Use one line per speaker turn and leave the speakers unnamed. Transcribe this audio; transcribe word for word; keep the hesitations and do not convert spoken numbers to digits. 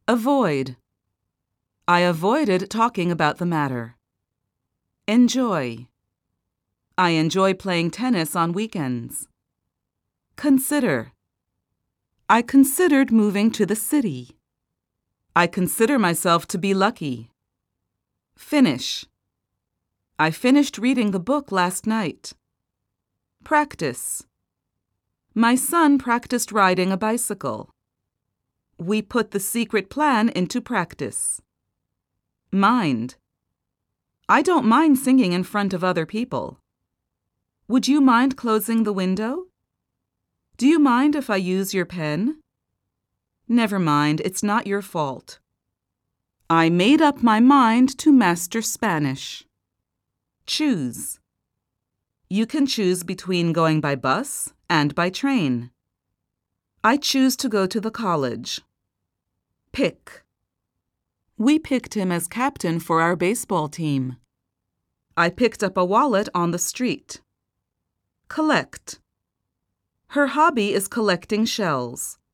Avoid. I avoided talking about the matter. Enjoy. I enjoy playing tennis on weekends. Consider. I considered moving to the city. I consider myself to be lucky. Finish. I finished reading the book last night. Practice. My son practiced riding a bicycle. We put the secret plan into practice. Mind. I don't mind singing in front of other people. Would you mind closing the window? Do you mind if I use your pen? Never mind, it's not your fault. I made up my mind to master Spanish. Choose. You can choose between going by bus and by train. I choose to go to the college. Pick. We picked him as captain for our baseball team. I picked up a wallet on the street. Collect. Her hobby is collecting shells.